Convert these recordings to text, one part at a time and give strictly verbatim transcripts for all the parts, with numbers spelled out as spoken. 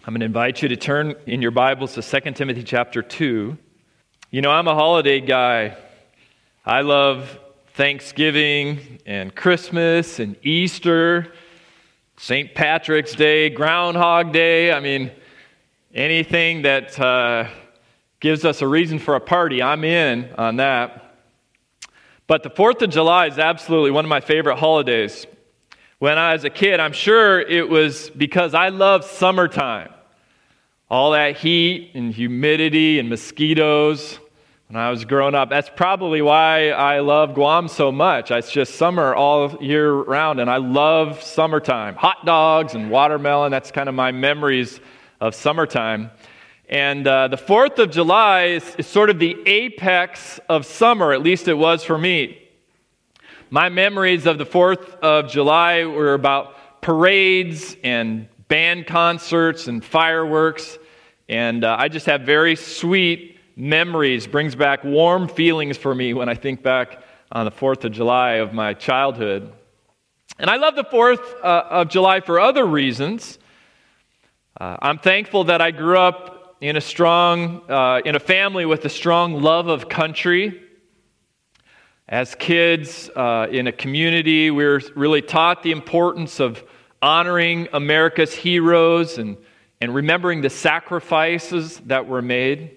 I'm going to invite you to turn in your Bibles to Second Timothy chapter two. You know, I'm a holiday guy. I love Thanksgiving and Christmas and Easter, Saint Patrick's Day, Groundhog Day. I mean, anything that uh, gives us a reason for a party, I'm in on that. But the fourth of July is absolutely one of my favorite holidays. When I was a kid, I'm sure it was because I love summertime. All that heat and humidity and mosquitoes when I was growing up. That's probably why I love Guam so much. It's just summer all year round, and I love summertime. Hot dogs and watermelon, that's kind of my memories of summertime. And uh, the fourth of July is, is sort of the apex of summer, at least it was for me. My memories of the fourth of July were about parades and band concerts and fireworks, and uh, I just have very sweet memories, brings back warm feelings for me when I think back on the fourth of July of my childhood. And I love the fourth uh, of July for other reasons. Uh, I'm thankful that I grew up in a strong, uh, in a family with a strong love of country. As kids, uh, in a community, we were really taught the importance of honoring America's heroes and, and remembering the sacrifices that were made.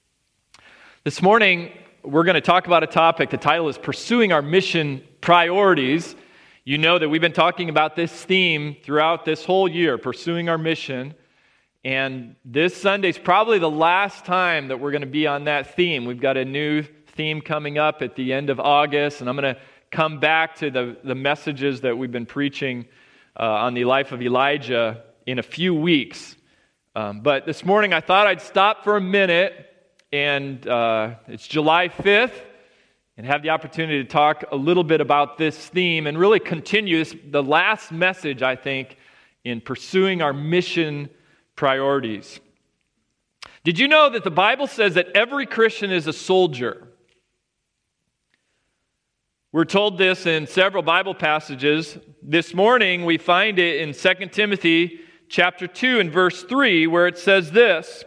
This morning, we're going to talk about a topic. The title is Pursuing Our Mission Priorities. You know that we've been talking about this theme throughout this whole year, pursuing our mission. And this Sunday is probably the last time that we're going to be on that theme. We've got a new theme coming up at the end of August, and I'm going to come back to the, the messages that we've been preaching uh, on the life of Elijah in a few weeks. Um, but this morning I thought I'd stop for a minute, and uh, it's July fifth, and have the opportunity to talk a little bit about this theme and really continue this, the last message, I think, in pursuing our mission priorities. Did you know that the Bible says that every Christian is a soldier? We're told this in several Bible passages. This morning we find it in Second Timothy chapter two and verse three, where it says this: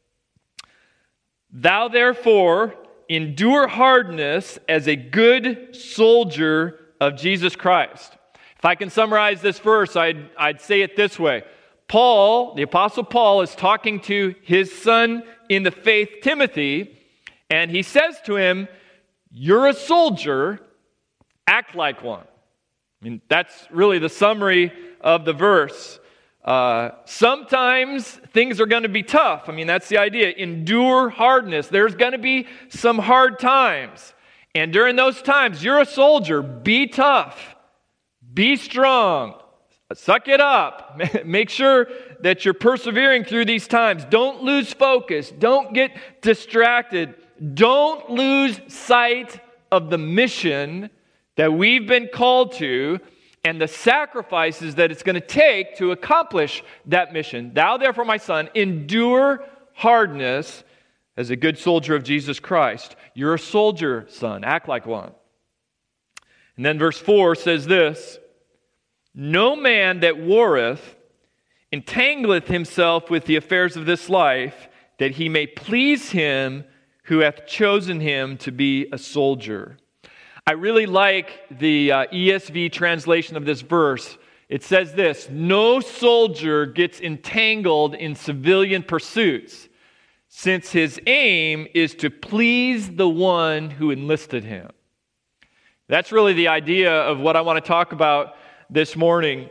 "Thou therefore endure hardness as a good soldier of Jesus Christ." If I can summarize this verse, I'd, I'd say it this way. Paul, the Apostle Paul, is talking to his son in the faith, Timothy, and he says to him, "You're a soldier, act like one." I mean, that's really the summary of the verse. Uh, sometimes things are going to be tough. I mean, that's the idea. Endure hardness. There's going to be some hard times. And during those times, you're a soldier. Be tough. Be strong. Suck it up. Make sure that you're persevering through these times. Don't lose focus. Don't get distracted. Don't lose sight of the mission that we've been called to and the sacrifices that it's going to take to accomplish that mission. Thou therefore, my son, endure hardness as a good soldier of Jesus Christ. You're a soldier, son. Act like one. And then verse four says this: "No man that warreth entangleth himself with the affairs of this life, that he may please him who hath chosen him to be a soldier." I really like the uh, E S V translation of this verse. It says this: "No soldier gets entangled in civilian pursuits, since his aim is to please the one who enlisted him." That's really the idea of what I want to talk about this morning.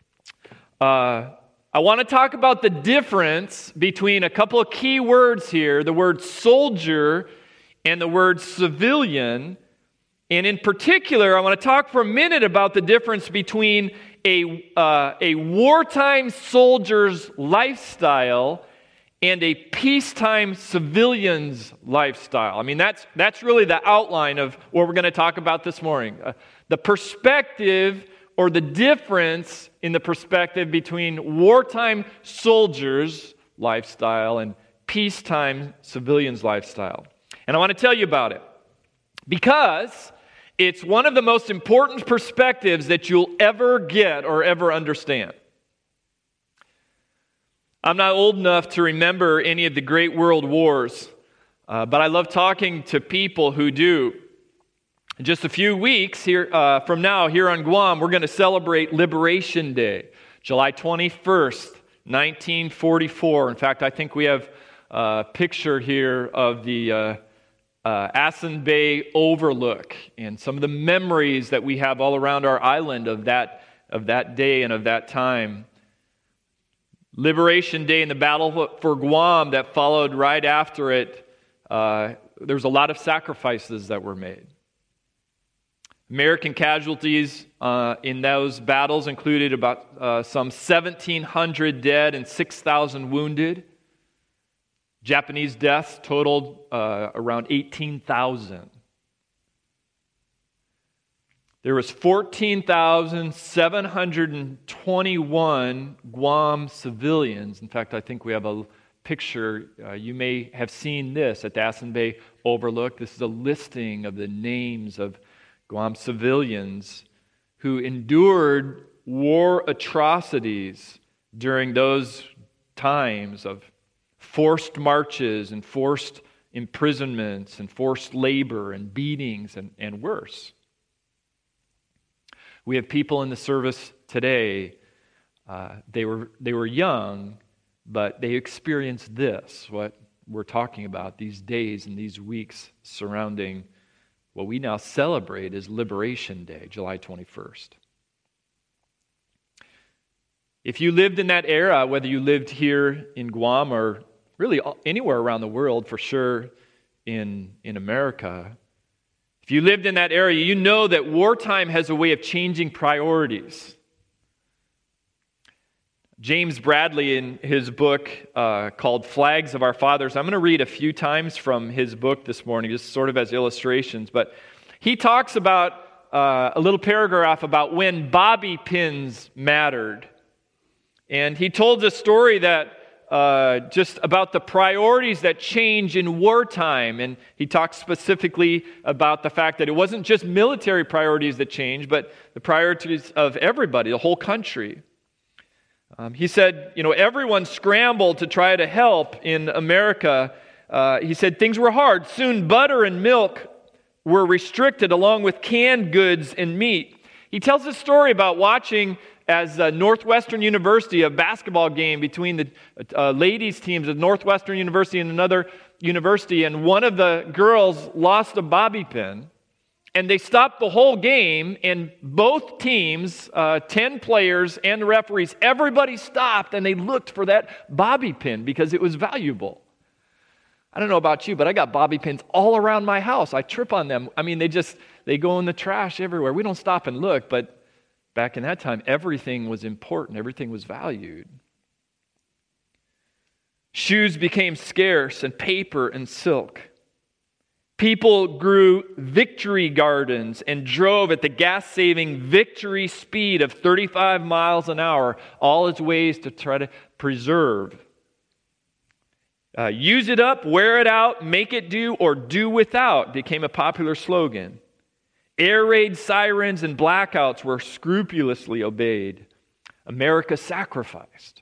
Uh, I want to talk about the difference between a couple of key words here, the word soldier and the word civilian. And in particular, I want to talk for a minute about the difference between a, uh, a wartime soldier's lifestyle and a peacetime civilian's lifestyle. I mean, that's, that's really the outline of what we're going to talk about this morning. Uh, the perspective or the difference in the perspective between wartime soldiers' lifestyle and peacetime civilians' lifestyle. And I want to tell you about it because it's one of the most important perspectives that you'll ever get or ever understand. I'm not old enough to remember any of the great world wars, uh, but I love talking to people who do. In just a few weeks here uh, from now, here on Guam, we're going to celebrate Liberation Day, July twenty-first, nineteen forty-four. In fact, I think we have a picture here of the uh, uh, Asan Bay overlook and some of the memories that we have all around our island of that of that day and of that time. Liberation Day and the battle for Guam that followed right after it, uh, there was a lot of sacrifices that were made. American casualties uh, in those battles included about uh, some seventeen hundred dead and six thousand wounded. Japanese deaths totaled uh, around eighteen thousand. There was fourteen thousand seven hundred twenty-one Guam civilians. In fact, I think we have a picture. Uh, you may have seen this at the Asan Bay Overlook. This is a listing of the names of Guam civilians who endured war atrocities during those times of forced marches and forced imprisonments and forced labor and beatings and, and worse. We have people in the service today, uh, they were they were young, but they experienced this, what we're talking about, these days and these weeks surrounding what we now celebrate as Liberation Day, July twenty-first. If you lived in that era, whether you lived here in Guam or really anywhere around the world, for sure in, in America, if you lived in that area, you know that wartime has a way of changing priorities. James Bradley, in his book uh, called Flags of Our Fathers, I'm going to read a few times from his book this morning, just sort of as illustrations, but he talks about uh, a little paragraph about when bobby pins mattered. And he told a story that uh, just about the priorities that change in wartime. And he talks specifically about the fact that it wasn't just military priorities that changed, but the priorities of everybody, the whole country. Um, he said, you know, everyone scrambled to try to help in America. Uh, he said things were hard. Soon butter and milk were restricted along with canned goods and meat. He tells a story about watching as uh, Northwestern University, a basketball game between the uh, ladies' teams of Northwestern University and another university, and one of the girls lost a bobby pin, and they stopped the whole game, and both teams, uh, ten players and the referees, everybody stopped, and they looked for that bobby pin because it was valuable. I don't know about you, but I got bobby pins all around my house. I trip on them. I mean, they just, they go in the trash everywhere. We don't stop and look, but back in that time, everything was important. Everything was valued. Shoes became scarce, and paper and silk. People grew victory gardens and drove at the gas-saving victory speed of thirty-five miles an hour, all as ways to try to preserve. Uh, use it up, wear it out, make it do, or do without became a popular slogan. Air raid sirens and blackouts were scrupulously obeyed. America sacrificed.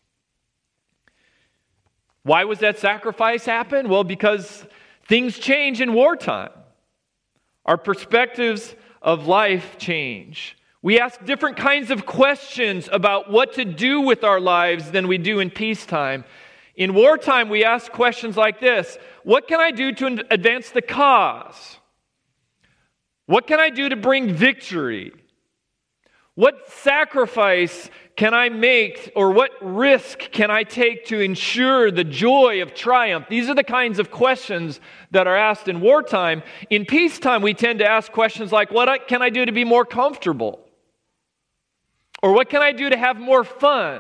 Why was that sacrifice happen? Well, because things change in wartime. Our perspectives of life change. We ask different kinds of questions about what to do with our lives than we do in peacetime. In wartime, we ask questions like this: what can I do to advance the cause? What can I do to bring victory? What sacrifice can I make, or what risk can I take to ensure the joy of triumph? These are the kinds of questions that are asked in wartime. In peacetime, we tend to ask questions like, what can I do to be more comfortable? Or what can I do to have more fun?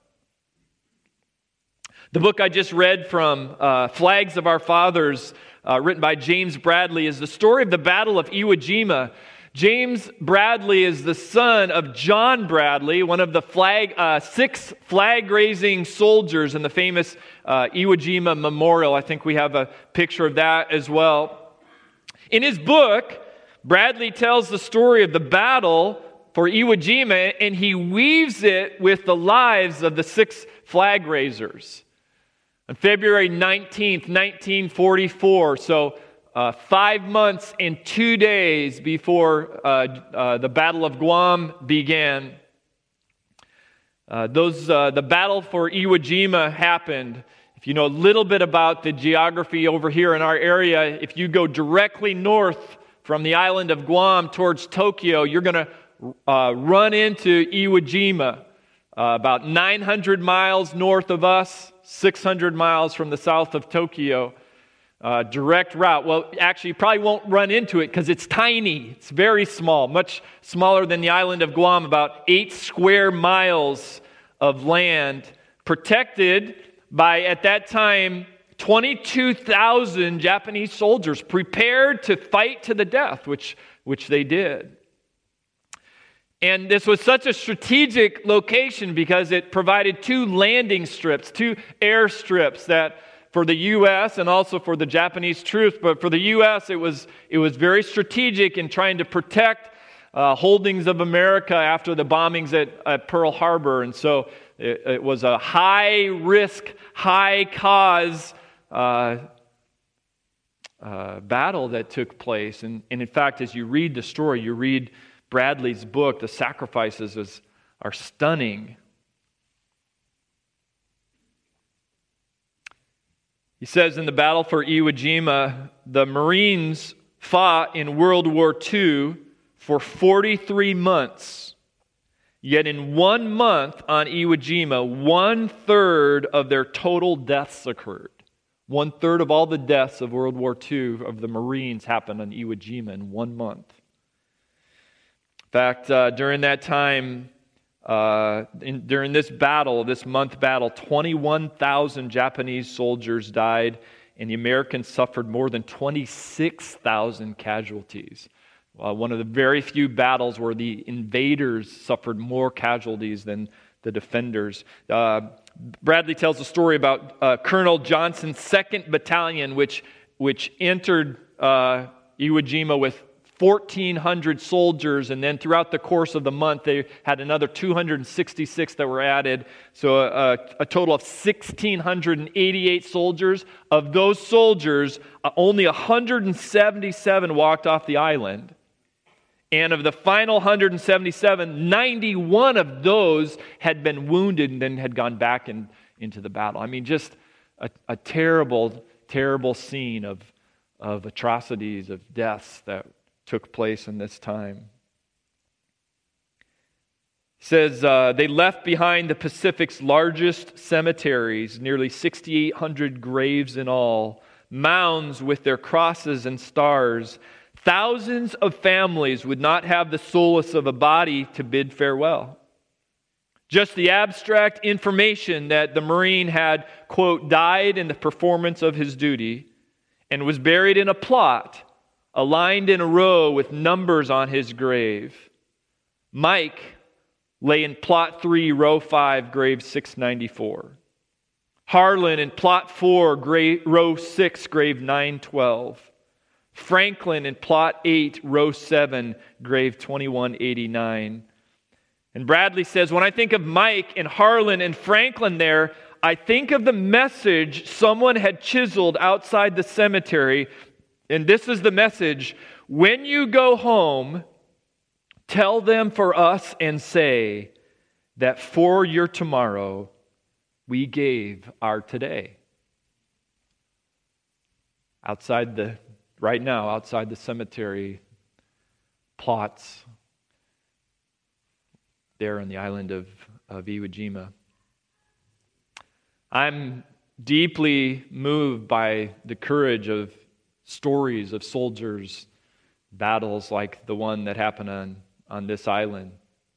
The book I just read from uh, Flags of Our Fathers, uh, written by James Bradley, is the story of the Battle of Iwo Jima. James Bradley is the son of John Bradley, one of the flag, uh, six flag-raising soldiers in the famous uh, Iwo Jima Memorial. I think we have a picture of that as well. In his book, Bradley tells the story of the battle for Iwo Jima, and he weaves it with the lives of the six flag raisers. On February nineteenth, nineteen forty-four, so uh, five months and two days before uh, uh, the Battle of Guam began, uh, those uh, the battle for Iwo Jima happened. If you know a little bit about the geography over here in our area, if you go directly north from the island of Guam towards Tokyo, you're going to uh, run into Iwo Jima, uh, about nine hundred miles north of us, six hundred miles from the south of Tokyo. Uh, direct route. Well, actually, you probably won't run into it because it's tiny. It's very small, much smaller than the island of Guam, about eight square miles of land, protected by, at that time, twenty-two thousand Japanese soldiers prepared to fight to the death, which, which they did. And this was such a strategic location because it provided two landing strips, two airstrips that for the U S and also for the Japanese troops. But for the U S, it was, it was very strategic in trying to protect uh, holdings of America after the bombings at, at Pearl Harbor. And so it, it was a high-risk, high-cause uh, uh, battle that took place. And, and in fact, as you read the story, you read Bradley's book, the sacrifices is, are stunning. He says in the battle for Iwo Jima, the Marines fought in World War Two for forty-three months. Yet in one month on Iwo Jima, one-third of their total deaths occurred. One-third of all the deaths of World War Two of the Marines happened on Iwo Jima in one month. In fact, uh, during that time, Uh, in, during this battle, this month battle, twenty-one thousand Japanese soldiers died, and the Americans suffered more than twenty-six thousand casualties. Uh, one of the very few battles where the invaders suffered more casualties than the defenders. Uh, Bradley tells a story about uh, Colonel Johnson's second Battalion, which, which entered uh, Iwo Jima with fourteen hundred soldiers, and then throughout the course of the month, they had another two hundred sixty-six that were added, so a, a total of one thousand six hundred eighty-eight soldiers. Of those soldiers, uh, only one hundred seventy-seven walked off the island, and of the final one hundred seventy-seven, ninety-one of those had been wounded and then had gone back in, into the battle. I mean, just a, a terrible, terrible scene of, of atrocities, of deaths that took place in this time. It says uh, they left behind the Pacific's largest cemeteries, nearly six thousand eight hundred graves in all, mounds with their crosses and stars. Thousands of families would not have the solace of a body to bid farewell. Just the abstract information that the Marine had, quote, died in the performance of his duty and was buried in a plot aligned in a row with numbers on his grave. Mike lay in plot three, row five, grave six ninety-four. Harlan in plot four, grave, row six, grave nine twelve. Franklin in plot eight, row seven, grave twenty-one eighty-nine. And Bradley says, when I think of Mike and Harlan and Franklin there, I think of the message someone had chiseled outside the cemetery. And this is the message: when you go home, tell them for us and say that for your tomorrow we gave our today. Outside the, right now, outside the cemetery plots there on the island of, of Iwo Jima. I'm deeply moved by the courage of stories of soldiers, battles like the one that happened on, on this island.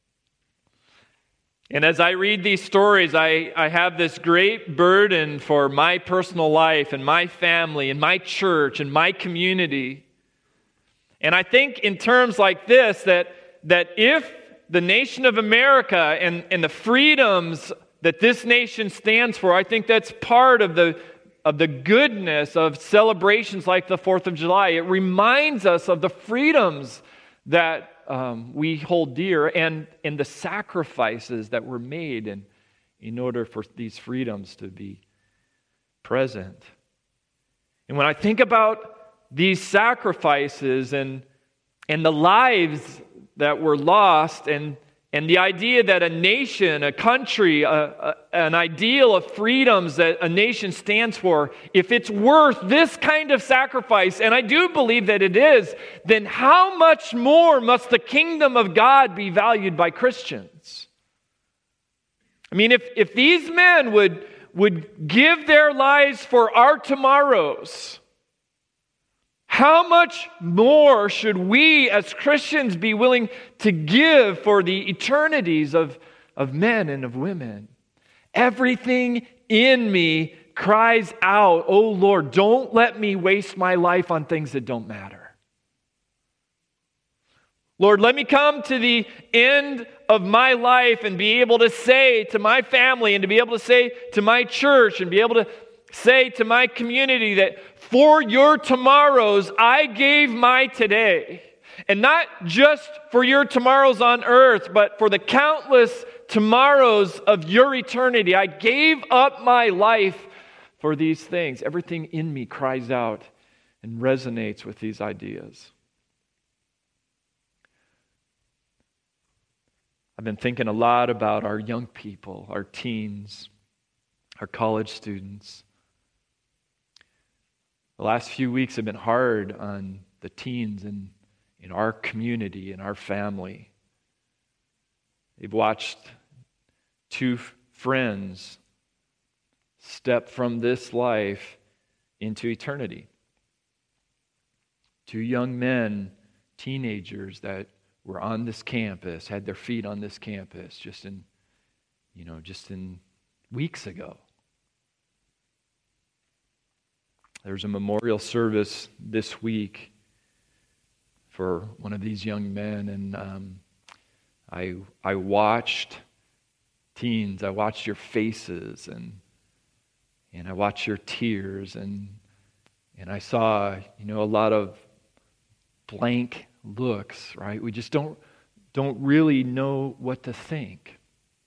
And as I read these stories, I, I have this great burden for my personal life and my family and my church and my community. And I think in terms like this, that, that if the nation of America and, and the freedoms that this nation stands for, I think that's part of the of the goodness of celebrations like the fourth of July. It reminds us of the freedoms that um, we hold dear and, and the sacrifices that were made in, in order for these freedoms to be present. And when I think about these sacrifices and, and the lives that were lost, and, and the idea that a nation, a country, a, a, an ideal of freedoms that a nation stands for, if it's worth this kind of sacrifice, and I do believe that it is, then how much more must the kingdom of God be valued by Christians? I mean, if, if these men would, would give their lives for our tomorrows, how much more should we as Christians be willing to give for the eternities of, of men and of women? Everything in me cries out, "Oh Lord, don't let me waste my life on things that don't matter. Lord, let me come to the end of my life and be able to say to my family and to be able to say to my church and be able to say to my community that for your tomorrows, I gave my today." And not just for your tomorrows on earth, but for the countless tomorrows of your eternity. I gave up my life for these things. Everything in me cries out and resonates with these ideas. I've been thinking a lot about our young people, our teens, our college students. The last few weeks have been hard on the teens in, in our community, in our family. They've watched two friends step from this life into eternity. Two young men, teenagers that were on this campus, had their feet on this campus just in, you know, just in weeks ago. There's a memorial service this week for one of these young men, and um, I I watched teens, I watched your faces, and and I watched your tears, and and I saw, you know, a lot of blank looks, right? We just don't don't really know what to think.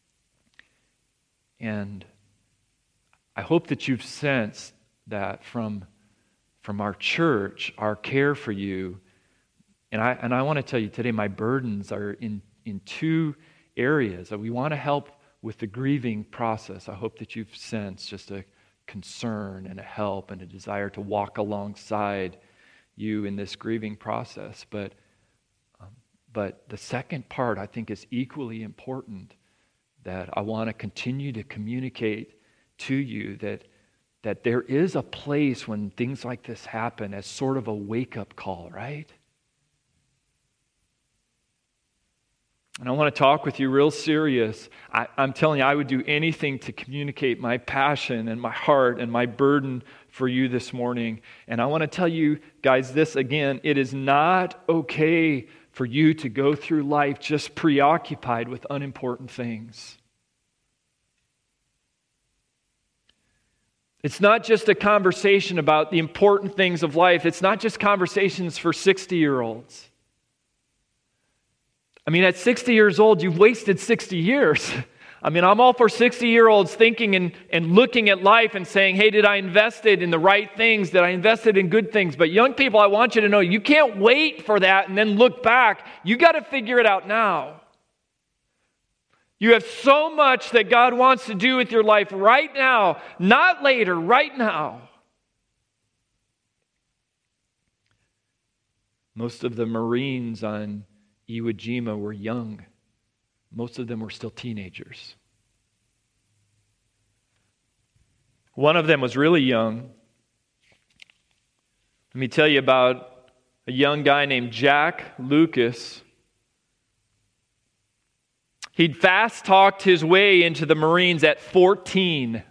And I hope that you've sensed that from, from our church, our care for you. And I and I want to tell you today, my burdens are in, in two areas. We want to help with the grieving process. I hope that you've sensed just a concern and a help and a desire to walk alongside you in this grieving process. But, um, but the second part, I think, is equally important, that I want to continue to communicate to you that that there is a place when things like this happen as sort of a wake-up call, right? And I want to talk with you real serious. I, I'm telling you, I would do anything to communicate my passion and my heart and my burden for you this morning. And I want to tell you guys this again, it is not okay for you to go through life just preoccupied with unimportant things. It's not just a conversation about the important things of life. It's not just conversations for sixty-year-olds. I mean, at sixty years old, you've wasted sixty years. I mean, I'm all for sixty-year-olds thinking and, and looking at life and saying, hey, did I invest it in the right things? Did I invest it in good things? But young people, I want you to know, you can't wait for that and then look back. You got to figure it out now. You have so much that God wants to do with your life right now, not later, right now. Most of the Marines on Iwo Jima were young. Most of them were still teenagers. One of them was really young. Let me tell you about a young guy named Jack Lucas. He'd fast-talked his way into the Marines at fourteen,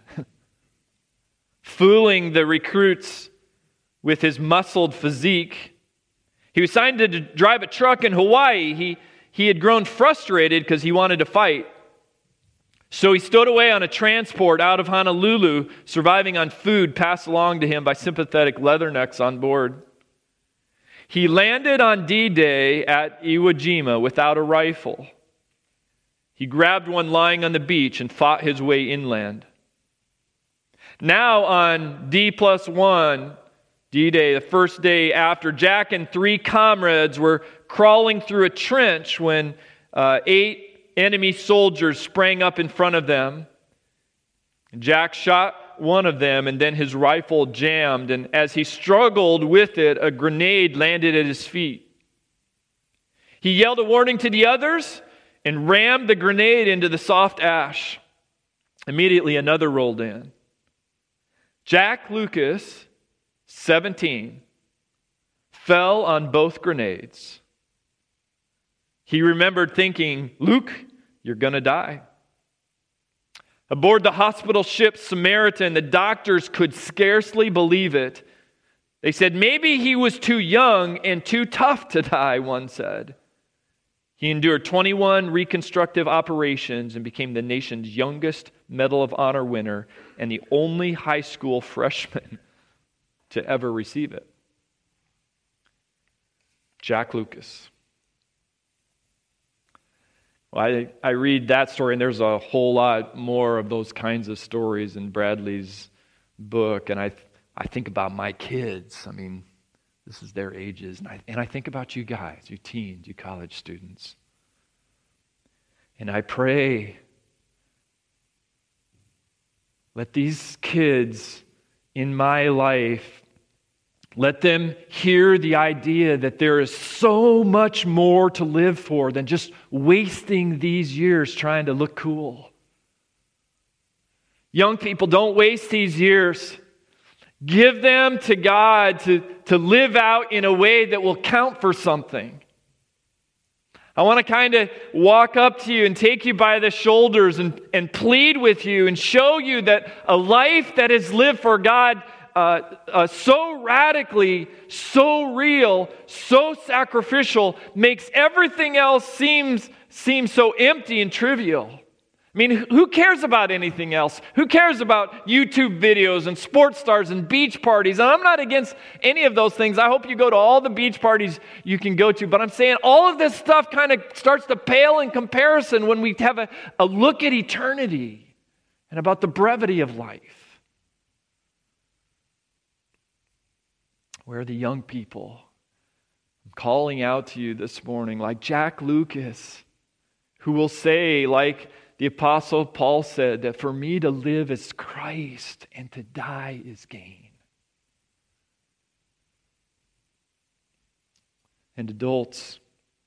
fooling the recruits with his muscled physique. He was signed to drive a truck in Hawaii. He, he had grown frustrated because he wanted to fight. So he stowed away on a transport out of Honolulu, surviving on food passed along to him by sympathetic leathernecks on board. He landed on D-Day at Iwo Jima without a rifle. He grabbed one lying on the beach and fought his way inland. Now on D plus one, D-Day, the first day after, Jack and three comrades were crawling through a trench when uh, eight enemy soldiers sprang up in front of them. Jack shot one of them, and then his rifle jammed, and as he struggled with it, a grenade landed at his feet. He yelled a warning to the others and rammed the grenade into the soft ash. Immediately, another rolled in. Jack Lucas, seventeen, fell on both grenades. He remembered thinking, "Luke, you're going to die." Aboard the hospital ship Samaritan, the doctors could scarcely believe it. They said maybe he was too young and too tough to die, one said. He endured twenty-one reconstructive operations and became the nation's youngest Medal of Honor winner and the only high school freshman to ever receive it. Jack Lucas. Well, I, I read that story, and there's a whole lot more of those kinds of stories in Bradley's book, and I I think about my kids. I mean, this is their ages, and I, and I think about you guys, you teens, you college students. And I pray, let these kids in my life, let them hear the idea that there is so much more to live for than just wasting these years trying to look cool. Young people, don't waste these years. Give them to God to, to live out in a way that will count for something. I want to kind of walk up to you and take you by the shoulders and, and plead with you and show you that a life that is lived for God uh, uh, so radically, so real, so sacrificial makes everything else seems, seem so empty and trivial. I mean, who cares about anything else? Who cares about YouTube videos and sports stars and beach parties? And I'm not against any of those things. I hope you go to all the beach parties you can go to. But I'm saying all of this stuff kind of starts to pale in comparison when we have a, a look at eternity and about the brevity of life. Where are the young people? I'm calling out to you this morning like Jack Lucas, who will say, like the Apostle Paul said, that for me to live is Christ and to die is gain. And adults,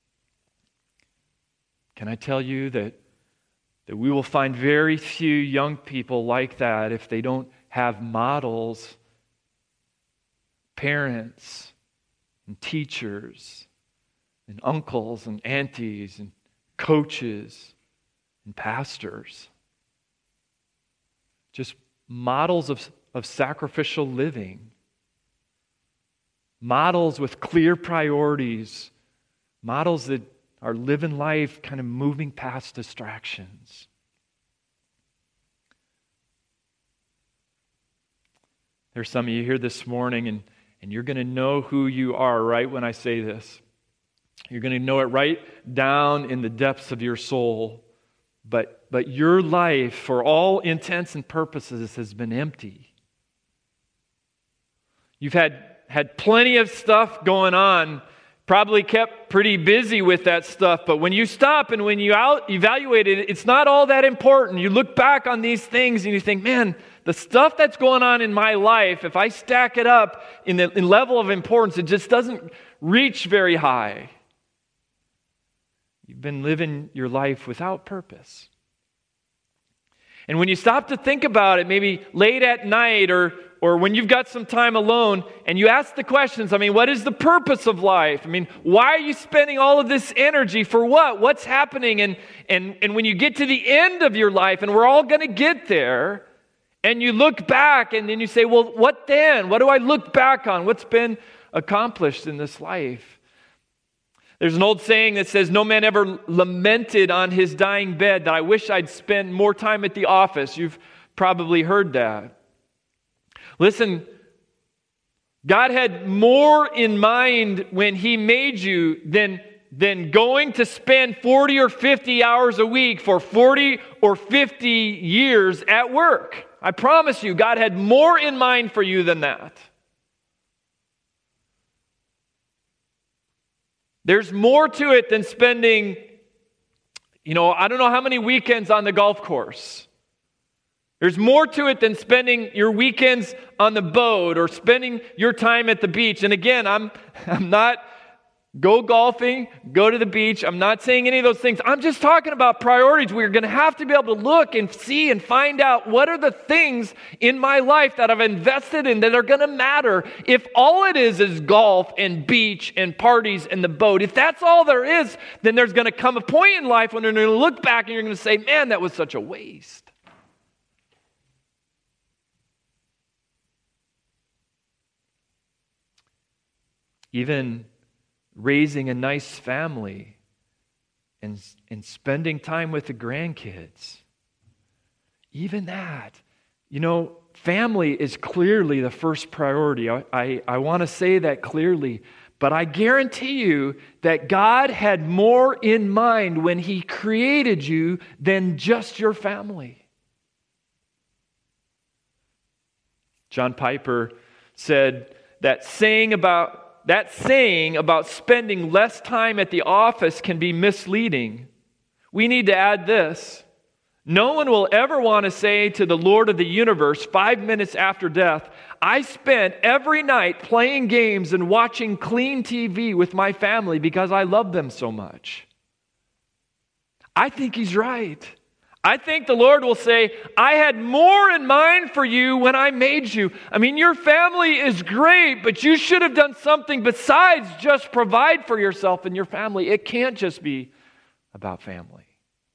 can I tell you that, that we will find very few young people like that if they don't have models, parents, and teachers, and uncles and aunties, and coaches, and pastors. Just models of, of sacrificial living. Models with clear priorities. Models that are living life kind of moving past distractions. There's some of you here this morning, and, and you're going to know who you are right when I say this. You're going to know it right down in the depths of your soul. But, but your life, for all intents and purposes, has been empty. You've had, had plenty of stuff going on, probably kept pretty busy with that stuff, but when you stop and when you out evaluate it, it's not all that important. You look back on these things and you think, man, the stuff that's going on in my life, if I stack it up in the in level of importance, it just doesn't reach very high. You've been living your life without purpose. And when you stop to think about it, maybe late at night or, or when you've got some time alone, and you ask the questions, I mean, what is the purpose of life? I mean, why are you spending all of this energy for what? What's happening? And, and, and when you get to the end of your life, and we're all going to get there, and you look back and then you say, well, what then? What do I look back on? What's been accomplished in this life? There's an old saying that says, no man ever lamented on his dying bed that I wish I'd spent more time at the office. You've probably heard that. Listen, God had more in mind when He made you than, than going to spend forty or fifty hours a week for forty or fifty years at work. I promise you, God had more in mind for you than that. There's more to it than spending, you know, I don't know how many weekends on the golf course. There's more to it than spending your weekends on the boat or spending your time at the beach. And again, I'm I'm not go golfing, go to the beach. I'm not saying any of those things. I'm just talking about priorities. We're going to have to be able to look and see and find out what are the things in my life that I've invested in that are going to matter. If all it is is golf and beach and parties and the boat, if that's all there is, then there's going to come a point in life when you're going to look back and you're going to say, man, that was such a waste. Even raising a nice family and, and spending time with the grandkids. Even that. You know, family is clearly the first priority. I, I, I want to say that clearly. But I guarantee you that God had more in mind when He created you than just your family. John Piper said that saying about That saying about spending less time at the office can be misleading. We need to add this. No one will ever want to say to the Lord of the universe five minutes after death, I spent every night playing games and watching clean T V with my family because I love them so much. I think he's right. I think the Lord will say, I had more in mind for you when I made you. I mean, your family is great, but you should have done something besides just provide for yourself and your family. It can't just be about family.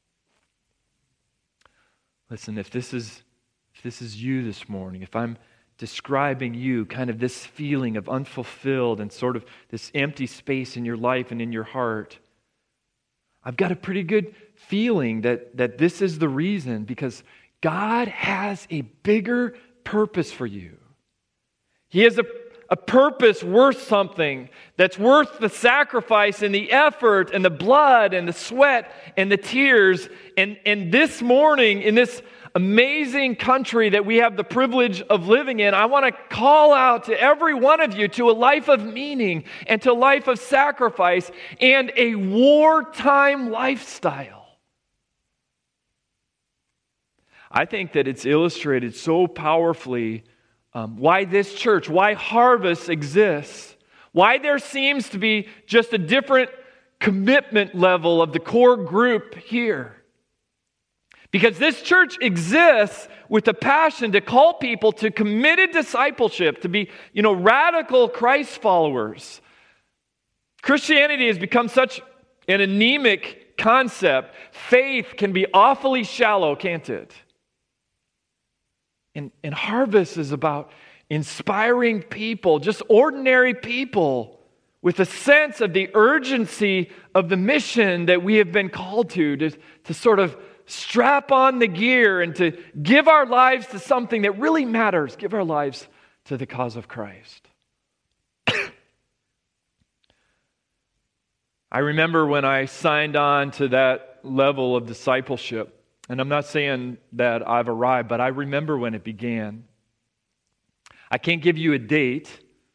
Listen, if this is if this is you this morning, if I'm describing you, kind of this feeling of unfulfilled and sort of this empty space in your life and in your heart, I've got a pretty good feeling that, that this is the reason, because God has a bigger purpose for you. He has a, a purpose worth something, that's worth the sacrifice and the effort and the blood and the sweat and the tears. And, and this morning, in this amazing country that we have the privilege of living in, I want to call out to every one of you to a life of meaning and to a life of sacrifice and a wartime lifestyle. I think that it's illustrated so powerfully um, why this church, why Harvest exists, why there seems to be just a different commitment level of the core group here. Because this church exists with a passion to call people to committed discipleship, to be, you know, radical Christ followers. Christianity has become such an anemic concept. Faith can be awfully shallow, can't it? And, and Harvest is about inspiring people, just ordinary people, with a sense of the urgency of the mission that we have been called to, to, to sort of strap on the gear and to give our lives to something that really matters, give our lives to the cause of Christ. I remember when I signed on to that level of discipleship, and I'm not saying that I've arrived, but I remember when it began. I can't give you a date,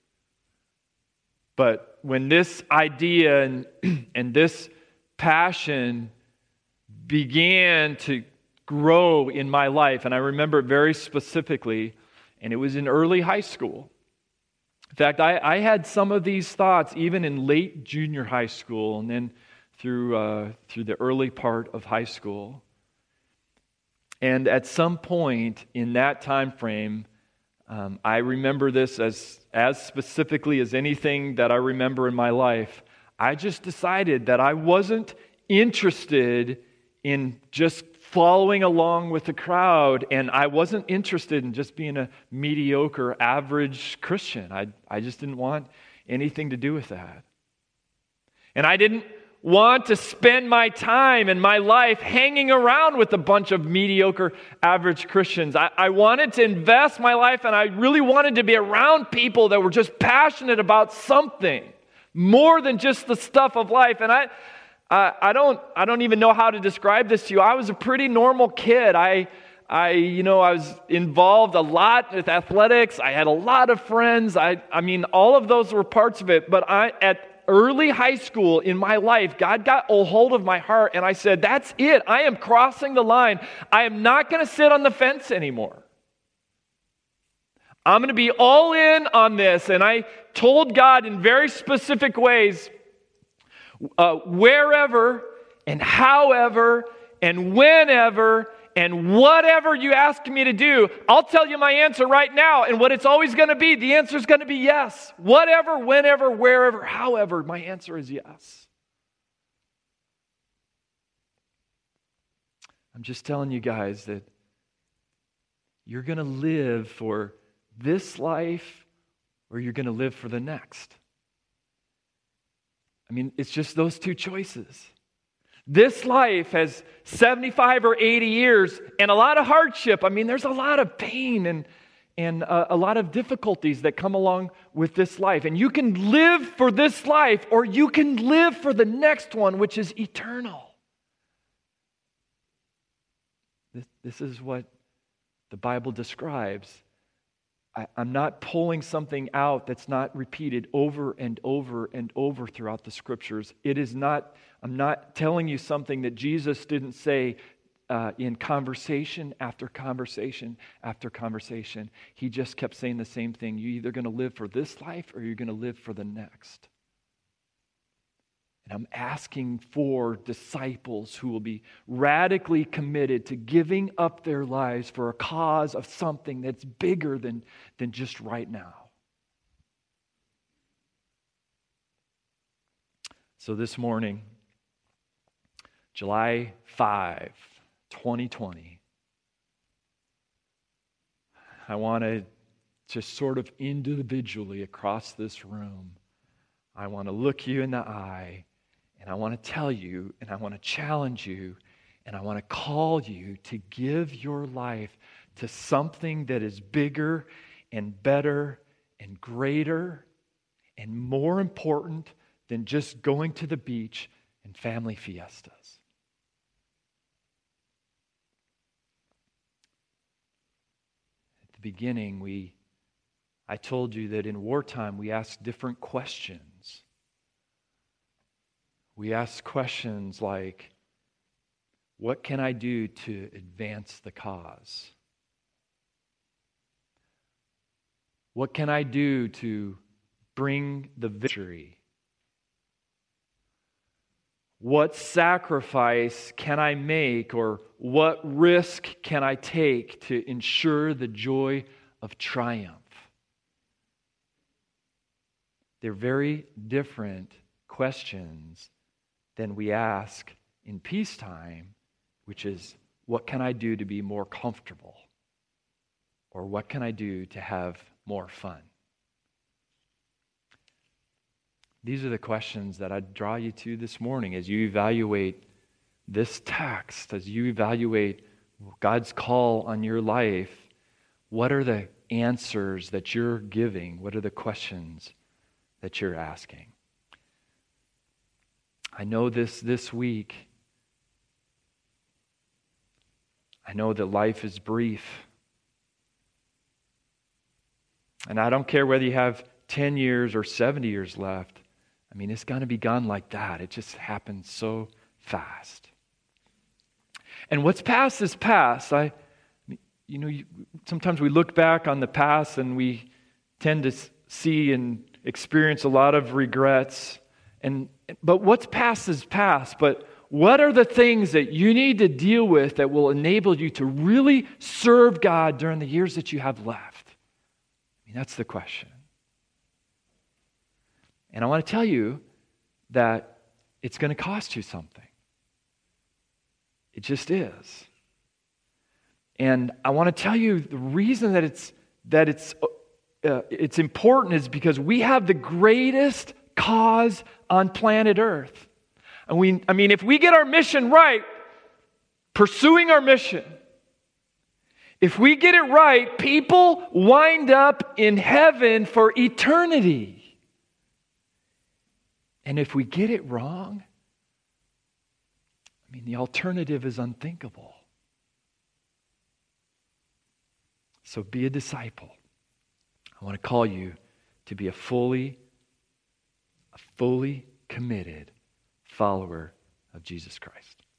but when this idea and, and this passion began to grow in my life, and I remember it very specifically, and it was in early high school. In fact, I, I had some of these thoughts even in late junior high school and then through uh, through the early part of high school. And at some point in that time frame, um, I remember this as, as specifically as anything that I remember in my life. I just decided that I wasn't interested in just following along with the crowd, and I wasn't interested in just being a mediocre, average Christian. I, I just didn't want anything to do with that. And I didn't want to spend my time and my life hanging around with a bunch of mediocre, average Christians. I, I wanted to invest my life, and I really wanted to be around people that were just passionate about something more than just the stuff of life. And I, I, I don't, I don't even know how to describe this to you. I was a pretty normal kid. I, I, you know, I was involved a lot with athletics. I had a lot of friends. I, I mean, all of those were parts of it. But I, at early high school in my life, God got a hold of my heart, and I said, that's it. I am crossing the line. I am not going to sit on the fence anymore. I'm going to be all in on this. And I told God in very specific ways, uh, wherever and however and whenever and whatever you ask me to do, I'll tell you my answer right now. And what it's always going to be, the answer is going to be yes. Whatever, whenever, wherever, however, my answer is yes. I'm just telling you guys that you're going to live for this life or you're going to live for the next. I mean, it's just those two choices. This life has seventy-five or eighty years and a lot of hardship. I mean, there's a lot of pain and, and uh, a lot of difficulties that come along with this life. And you can live for this life or you can live for the next one, which is eternal. This, this is what the Bible describes. I, I'm not pulling something out that's not repeated over and over and over throughout the Scriptures. It is not, I'm not telling you something that Jesus didn't say uh, in conversation after conversation after conversation. He just kept saying the same thing. You're either going to live for this life or you're going to live for the next. And I'm asking for disciples who will be radically committed to giving up their lives for a cause of something that's bigger than, than just right now. So this morning, July fifth, twenty twenty, I want to just sort of individually across this room, I want to look you in the eye. And I want to tell you, and I want to challenge you, and I want to call you to give your life to something that is bigger and better and greater and more important than just going to the beach and family fiestas. At the beginning, we, I told you that in wartime we ask different questions. We ask questions like, what can I do to advance the cause? What can I do to bring the victory? What sacrifice can I make, or what risk can I take to ensure the joy of triumph? They're very different questions than we ask in peacetime, which is, what can I do to be more comfortable? Or what can I do to have more fun? These are the questions that I draw you to this morning as you evaluate this text, as you evaluate God's call on your life. What are the answers that you're giving? What are the questions that you're asking? I know this this week. I know that life is brief. And I don't care whether you have ten years or seventy years left. I mean, it's going to be gone like that. It just happens so fast. And what's past is past. I, you know, you, sometimes we look back on the past and we tend to see and experience a lot of regrets. And but what's past is past. But what are the things that you need to deal with that will enable you to really serve God during the years that you have left? I mean, that's the question. And I want to tell you that it's going to cost you something. It just is. And I want to tell you the reason that it's that it's uh, it's important is because we have the greatest cause on planet Earth. And we, I mean, if we get our mission right, pursuing our mission, if we get it right, people wind up in heaven for eternity. And if we get it wrong, I mean, the alternative is unthinkable. So be a disciple. I want to call you to be a fully, a fully committed follower of Jesus Christ.